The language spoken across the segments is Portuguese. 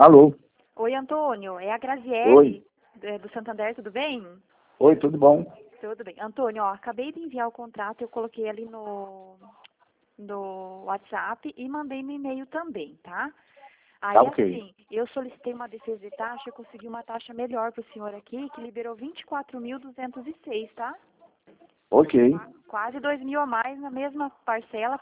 Alô? Oi, Antônio. É a Oi. Graziele, do Santander, tudo bem? Oi, tudo bom? Tudo bem. Antônio, ó, acabei de enviar o contrato, eu coloquei ali no WhatsApp e mandei no e-mail também, tá? Aí, Tá ok. assim, eu solicitei uma defesa de taxa, eu consegui uma taxa melhor para o senhor aqui, que liberou 24.206, tá? Ok, Quase 2.000 a mais na mesma parcela,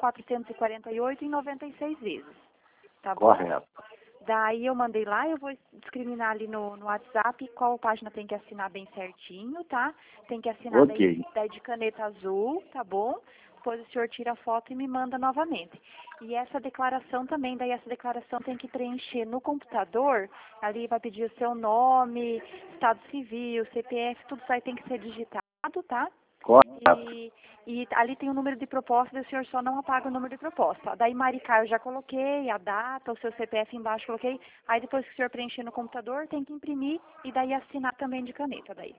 448 em 96 vezes, tá bom? correto. Daí eu mandei lá, eu vou discriminar ali no WhatsApp qual página tem que assinar bem certinho, tá? Tem que assinar Ok, daí de caneta azul, tá bom? Depois o senhor tira a foto e me manda novamente. E essa declaração também, daí essa declaração tem que preencher no computador, ali vai pedir o seu nome, estado civil, CPF, tudo isso aí tem que ser digitado, tá? correto. E ali tem o número de proposta, e o senhor só não apaga o número de proposta. Daí Maricá eu já coloquei, a data, o seu CPF embaixo coloquei. Aí depois que o senhor preencher no computador, tem que imprimir e daí assinar também de caneta daí.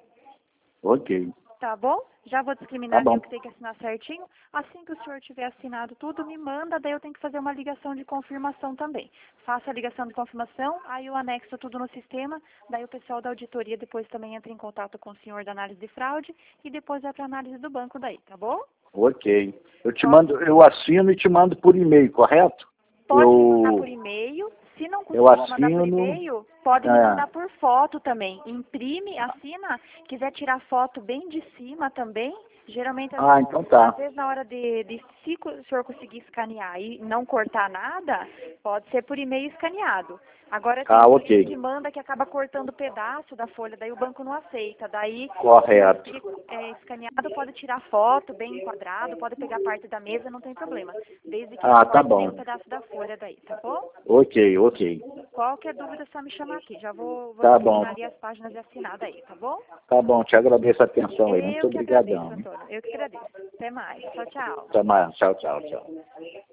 Ok, Tá bom? Já vou tá discriminar ali bom. o que tem que assinar certinho. Assim que o senhor tiver assinado tudo, me manda, daí eu tenho que fazer uma ligação de confirmação também. Faço a ligação de confirmação, aí eu anexo tudo no sistema, daí o pessoal da auditoria depois também entra em contato com o senhor da análise de fraude e depois vai para a análise do banco daí, tá bom? Ok. Só Eu assino e te mando por e-mail, correto? pode me mandar por Eu, e-mail. Se não eu conseguir mandar por assino. e-mail, pode me É. mandar por foto também. Imprime, assina. Quiser tirar foto bem de cima também. Geralmente, Ah, então às tá. vezes na hora se o senhor conseguir escanear e não cortar nada, pode ser por e-mail escaneado. Agora tem Ah, cliente ok. que manda que acaba cortando pedaço da folha, daí o banco não aceita. Daí, se não Correto. conseguir escaneado, pode tirar foto bem enquadrado, pode pegar parte da mesa, não tem problema. Desde que não Ah, tá corte nenhum bom. pedaço da folha daí, tá bom? Ok, ok. Qualquer dúvida é só me chamar aqui. Já vou Tá bom. discriminar ali as páginas de assinada aí, tá bom? Tá bom, te agradeço a atenção aí. Muito Eu que agradeço, obrigadão. Antônio. Eu que agradeço. Até mais. Tchau, tchau. Até mais. Tchau, tchau, tchau.